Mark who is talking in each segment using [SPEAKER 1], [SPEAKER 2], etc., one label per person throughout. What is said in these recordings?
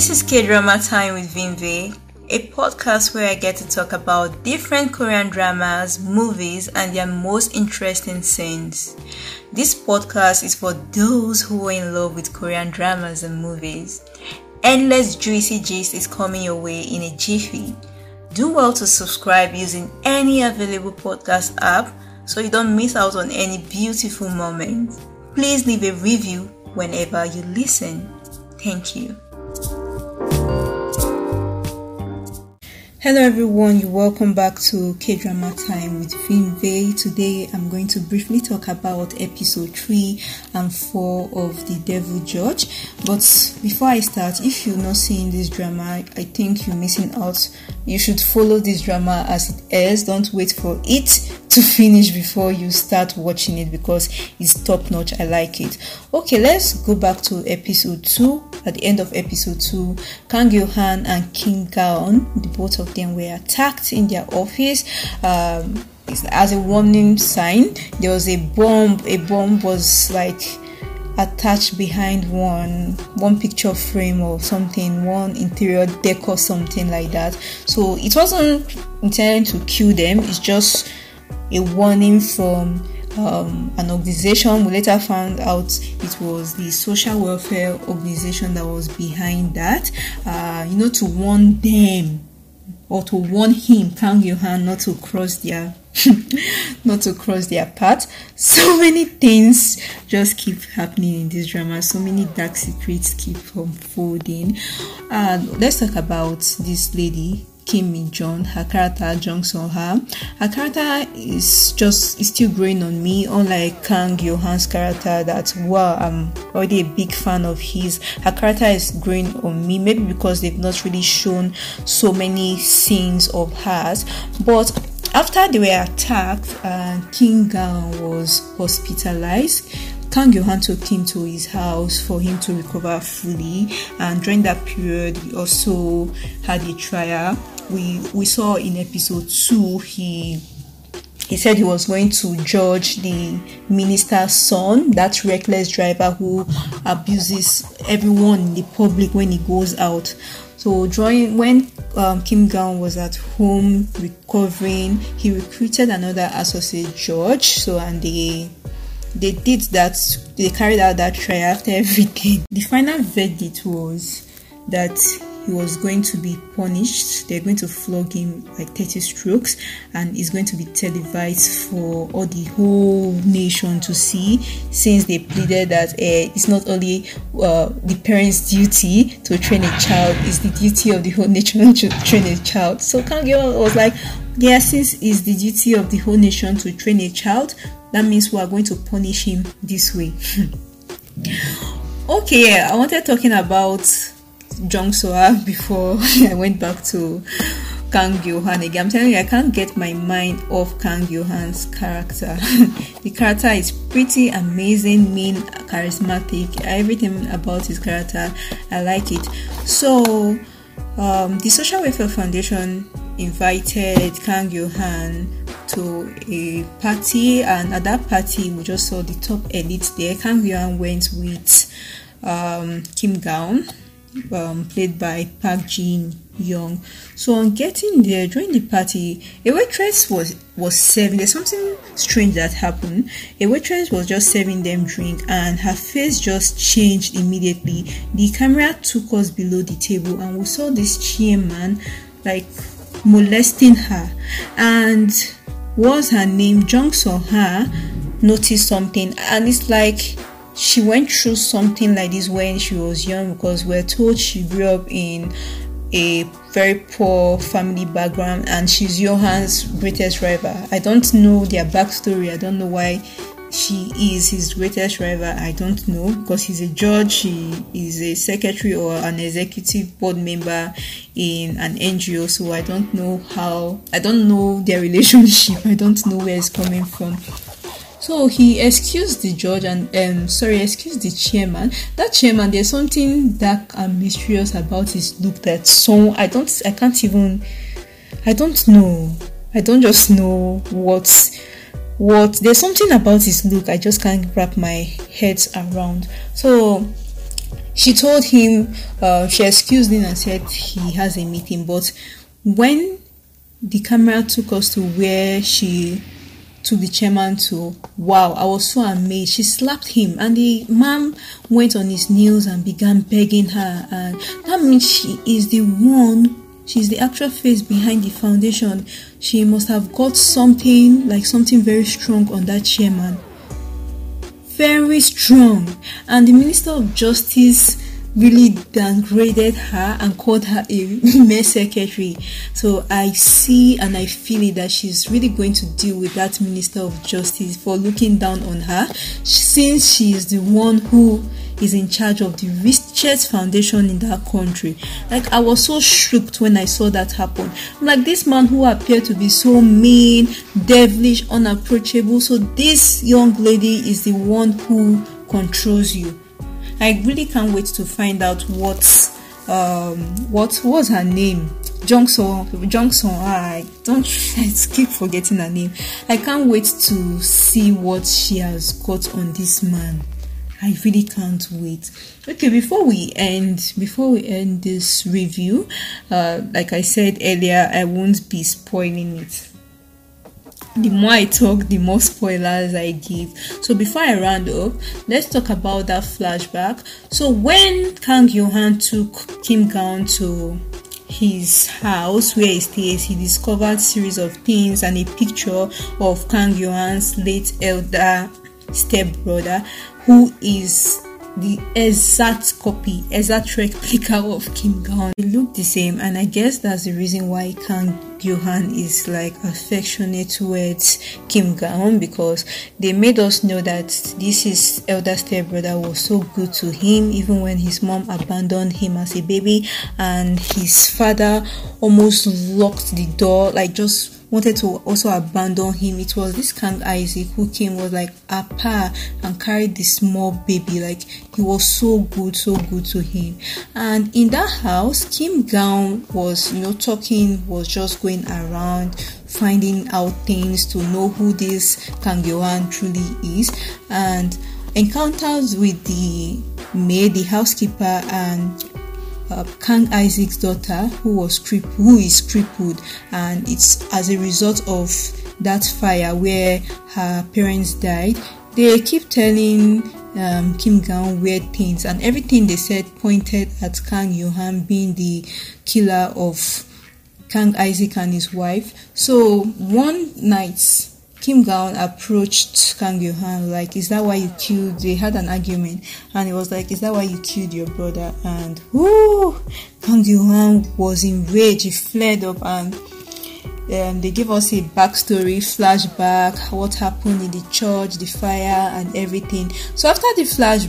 [SPEAKER 1] This is K-Drama Time with Vinve, a podcast where I get to talk about different Korean dramas, movies, and their most interesting scenes. This podcast is for those who are in love with Korean dramas and movies. Endless juicy gist is coming your way in a jiffy. Do well to subscribe using any available podcast app so you don't miss out on any beautiful moments. Please leave a review whenever you listen. Thank you. Hello everyone, you're welcome back to K-Drama Time with Vinve. Today I'm going to briefly talk about episode 3 and 4 of The Devil Judge. But before I start, if you're not seeing this drama, I think you're missing out. You should follow this drama as it airs. Don't wait for it to finish before you start watching it because it's top notch. I like it. Okay, let's go back to episode 2. At the end of episode 2, Kang Yo-han and Kim Gaon, the both of them were attacked in their office. As a warning sign, there was a bomb. A bomb was like attached behind one picture frame or something, one interior decor, something like that. So it wasn't intended to kill them. It's just a warning from an organization. We later found out it was the social welfare organization that was behind that, to warn them or to warn him, Kang Yo-han, not to cross their path. So many things just keep happening in this drama. So many dark secrets keep unfolding. Let's talk about this lady, Kim Min-jung. Her character, Jung So-ha. Her character is still growing on me, unlike Kang Yo-han's character that, wow, I'm already a big fan of his. Her character is growing on me, maybe because they've not really shown so many scenes of hers. But after they were attacked and Kim Gaon was hospitalized, Kang Yo-han took him to his house for him to recover fully, and during that period he also had a trial. We saw in episode 2 he said he was going to judge the minister's son, that reckless driver who abuses everyone in the public when he goes out. So when Kim Gaon was at home recovering, he recruited another associate judge. So and they did that. They carried out that trial. After everything, the final verdict was that he was going to be punished. They're going to flog him like 30 strokes, and it's going to be televised for all the whole nation to see, since they pleaded that it's not only the parents' duty to train a child, it's the duty of the whole nation to train a child. So Kang Yo was like, yeah, since it's the duty of the whole nation to train a child, that means we are going to punish him this way. Okay, I wanted talking about Jung So-ha before I went back to Kang Yo-han again. I'm telling you, I can't get my mind off Kang Yo-han's character. The character is pretty amazing, mean, charismatic. Everything about his character, I like it. So, the Social Welfare Foundation invited Kang Yo-han to a party, and at that party we just saw the top elite there. Kang Yo-han went with Kim Gaon, played by Park Jin-young. So on getting there, during the party, a waitress was serving. There's something strange that happened. A waitress was just serving them drink, and her face just changed immediately. The camera took us below the table, and we saw this chairman like molesting her. And what's her name? Jung So-ha noticed something, and it's like she went through something like this when she was young, because we're told she grew up in a very poor family background, and she's Johan's greatest rival. I don't know their backstory. I don't know why she is his greatest rival. I don't know, because he's a judge, she is a secretary or an executive board member in an NGO. So I don't know their relationship. I don't know where it's coming from. So he excused the judge and excused the chairman. That chairman, there's something dark and mysterious about his look that I don't know. I don't just know what there's something about his look I just can't wrap my head around. So she told him, she excused him and said he has a meeting. But when the camera took us to where she took the chairman to, wow, I was so amazed. She slapped him, and the man went on his knees and began begging her. And that means she is the one. She's the actual face behind the foundation. She must have got something very strong on that chairman. Very strong. And the Minister of Justice really downgraded her and called her a mere secretary. So I see and I feel it that she's really going to deal with that Minister of Justice for looking down on her, since she is the one who is in charge of the richest foundation in that country. Like, I was so shocked when I saw that happen. I'm like, this man who appeared to be so mean, devilish, unapproachable, so this young lady is the one who controls you. I really can't wait to find out what was her name. Jung Soo. I keep forgetting her name. I can't wait to see what she has got on this man. I really can't wait. Okay, before we end this review, like I said earlier, I won't be spoiling it. The more I talk, the more spoilers I give. So before I round up, let's talk about that flashback. So when Kang Yo-han took Kim Gaon to his house where he stays, he discovered a series of things and a picture of Kang Yo-han's late elder stepbrother, who is the exact replica of Kim Gaon. They look the same, and I guess that's the reason why Kang Yo-han is like affectionate towards Kim Gaon, because they made us know that this elder stepbrother was so good to him, even when his mom abandoned him as a baby and his father almost locked the door, like just wanted to also abandon him. It was this Kang Isaac who came, was like a pa, and carried the small baby. Like, he was so good to him. And in that house, Kim Gaon was was just going around finding out things to know who this Kang Yo-han truly is, and encounters with the maid, the housekeeper, and Kang Isaac's daughter, who is crippled, and it's as a result of that fire where her parents died. They keep telling Kim Gaon weird things, and everything they said pointed at Kang Yo-han being the killer of Kang Isaac and his wife. So one night, Kim Gaon approached Kang Yo-han like, is that why you killed? They had an argument, and he was like, is that why you killed your brother? And Kang Yo-han was enraged. He flared up, and they gave us a backstory, flashback, what happened in the church, the fire, and everything. So after the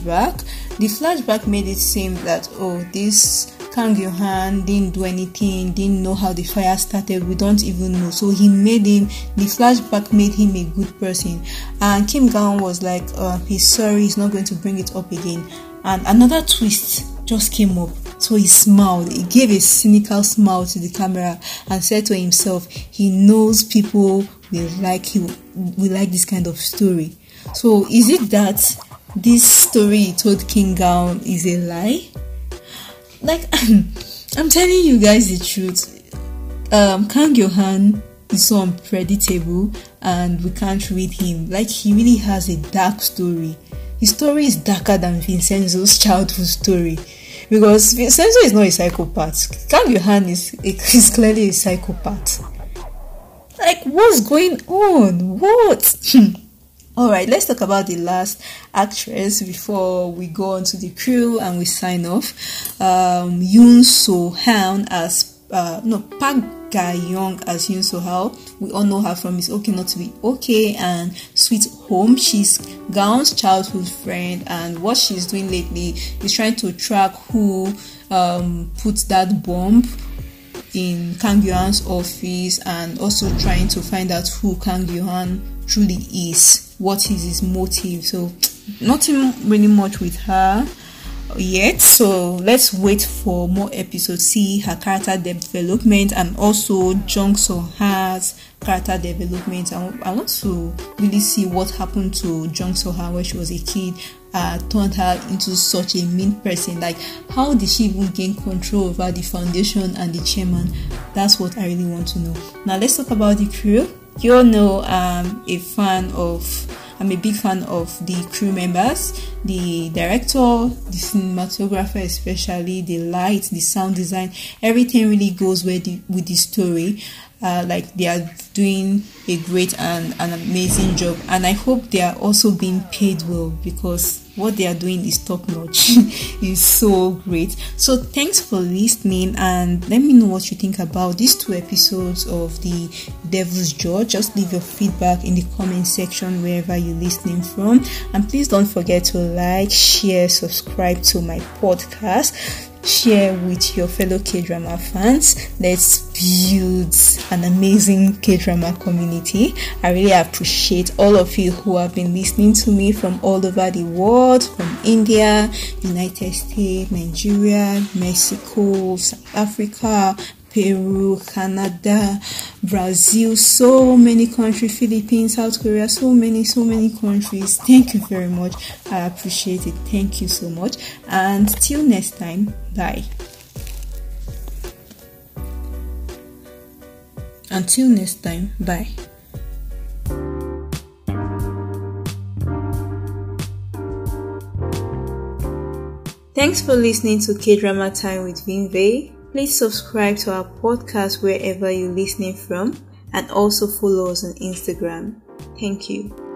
[SPEAKER 1] flashback made it seem that, this Kang Yo-han didn't do anything, didn't know how the fire started, we don't even know. So the flashback made him a good person. And Kim Gaon was like, he's sorry, he's not going to bring it up again. And another twist just came up. So he smiled, he gave a cynical smile to the camera and said to himself, he knows people will like this kind of story. So is it that this story he told Kim Gaon is a lie? Like, I'm telling you guys the truth. Kang Yo-han is so unpredictable, and we can't read him. Like, he really has a dark story. His story is darker than Vincenzo's childhood story, because Vincenzo is not a psychopath. Kang Yo-han is clearly a psychopath. Like, what's going on? What? Alright, let's talk about the last actress before we go on to the crew and we sign off. Yoon So-han as Park Ga-young as Yoon So-han. We all know her from It's Okay Not to Be Okay and Sweet Home. She's Gaon's childhood friend, and what she's doing lately is trying to track who put that bomb in Kang Yo-han's office, and also trying to find out who Kang Yo-han truly is, what is his motive. So nothing really much with her yet, so let's wait for more episodes, see her character development, and also Jung So-ha's character development. I want to really see what happened to Jung So-ha when she was a kid, turned her into such a mean person. Like, how did she even gain control over the foundation and the chairman? That's what I really want to know. Now let's talk about the crew. You all know I'm a big fan of the crew members, the director, the cinematographer, especially the light, the sound design. Everything really goes with the story. Like, they are doing a great and an amazing job, and I hope they are also being paid well, because what they are doing is top notch. It's so great. So thanks for listening, and let me know what you think about these 2 episodes of The Devil's Jaw. Just leave your feedback in the comment section wherever you're listening from, and please don't forget to like, share, subscribe to my podcast. Share with your fellow K-drama fans. Let's build an amazing K-drama community. I really appreciate all of you who have been listening to me from all over the world, from India, United States, Nigeria, Mexico, South Africa, Peru, Canada, Brazil, so many countries, Philippines, South Korea, so many countries. Thank you very much. I appreciate it. Thank you so much. And till next time, bye. Until next time, bye. Thanks for listening to K-Drama Time with Vinvei. Please subscribe to our podcast wherever you're listening from, and also follow us on Instagram. Thank you.